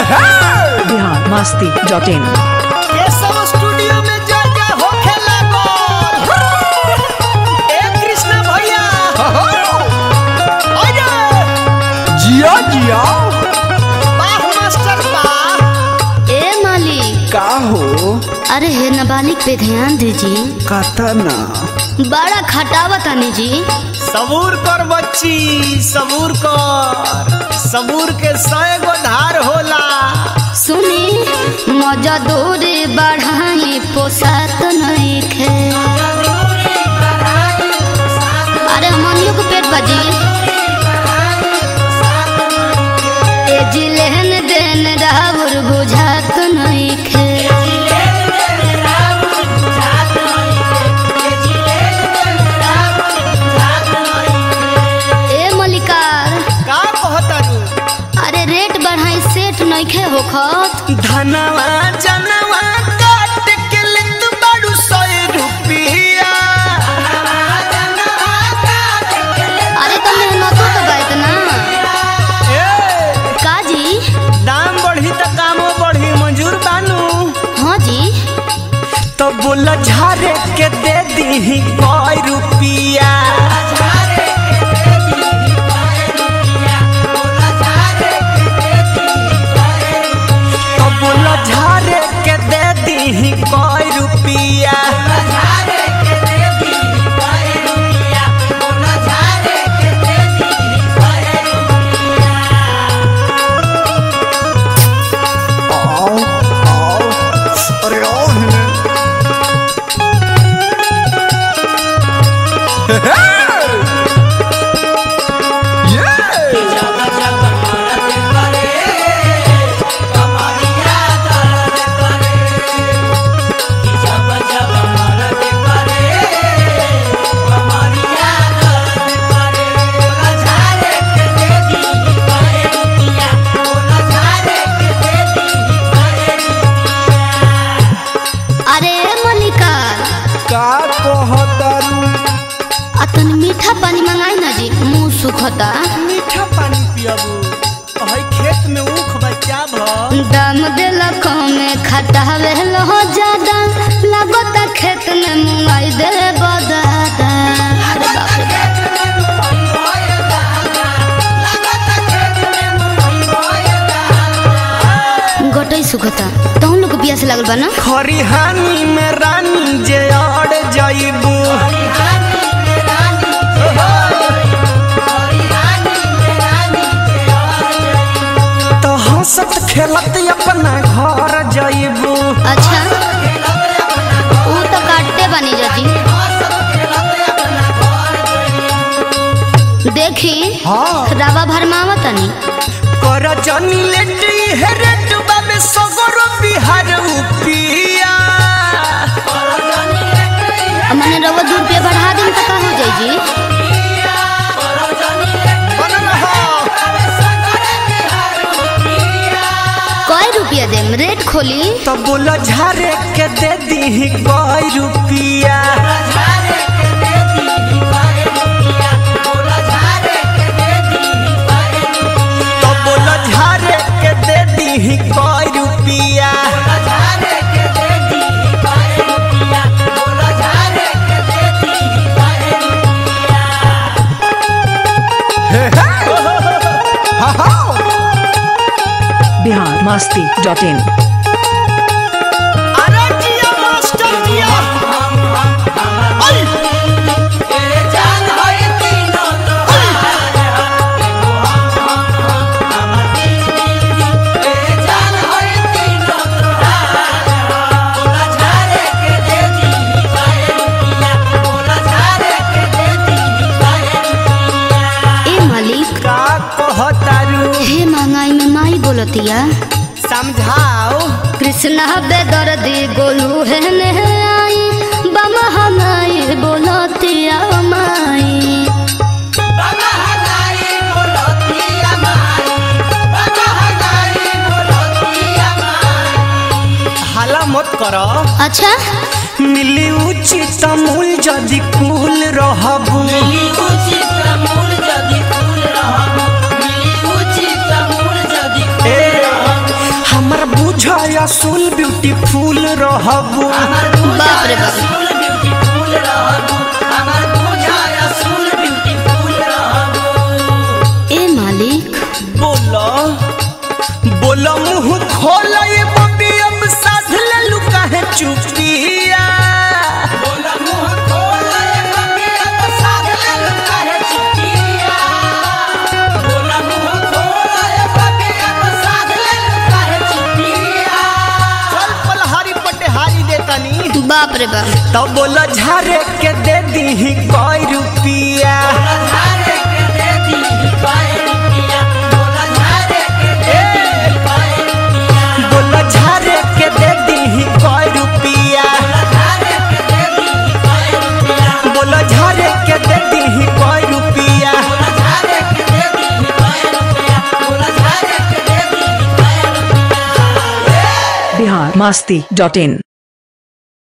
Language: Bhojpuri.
biharmasti.in ये सब स्टूडियो में जाके होखे लागल। ए कृष्णा भैया आजा जिया जिया वाह मास्टर वाह। ए मालिक, का हो अरे हे नाबालिग पे ध्यान दीजिए, कथा ना बड़ा खटावा तानी जी। सबूर कर बच्ची, सबूर कर, सबूर के 100 गो धार होला। सुनी मजा दूरी बढ़ाई पोसात नहीं खे। अरे मनियो को पेट बजी ए जी लेन देन राउर बुझात नहीं खे। ए मलिकार, का कहता रू? अरे रेट बढ़ाई सेठ नहीं खे होखत। धनवा जनवा काट के लित बाड़ू 100 रुपया। अरे तो मेहनतो तो बात ना ए काजी। दाम बढ़ी त कामो बढ़ी, मंजूर बानू। हाँ जी, तो बोला झारे के दे दी 100 रुपया। तो बोला झारे के दे दी 100 रुपया। आओ आओ अरे आओ हिने अरे मलिकार, का कहतारू अतन मीठा पानी मंगाई ना जी, मुंह सुखता। मीठा पानी पियबू हई खेत में ऊख बच्चा भ। दाम देला कमे खटावे लो ज्यादा, लागता खेत में मुंगाई दे बदादा। अरे बाप रे गटई सुखता, तो हम लोग को पियास लागल बा ना। खरिहानी में रानी जे अड़ जाइबू। तो हंसत खेलत अपना घर जाइबू। अच्छा, वो तो काटते बनी जाती। देखी हाँ रावा भरमावा तनी। कर जनी लेटी हेरेटुबा में सगरो बिहार उपिया। मैंने रवा 2 रुपया बढ़ा दिन तक हो जाई जी। बनल हो कई रुपया देम, रेट खोली। तो बोला झारे के दे दी 100 रुपया। तो बोला झारे के दे दी 100 रुपया। biharmasti.in अरे जिया मास्टर जिया। आई ए मालिक, का कहतारू? हे महंगाई में माई बोलतिया। समझाओ। कृष्णा बेदर्दी गोलू है ने आई, बमहंगाई बोलतिया माई। हाला मत करो। अच्छा, मिली उचित मूल जदि कुल रहबू। रसूल ब्यूटीफुल रहबू बाप रे बाप। ए मालिक बोला बोला मुंह खोला ये बबी अब साध ले लुका है चुपिया बोला मुंह खोला ये बबी अब साध ले लुका है चुपिया बोला मुंह खोला ये बबी अब साध ले लुका है चुपिया चल पलहारी पटेहारी देतानी बाप रे बाप। तब बोला झारे के दे दी ही कोई रुपिया बोला झारे के दे दी ही कोई रुपिया बोला झारे के दे दी ही कोई रुपिया biharmasti.in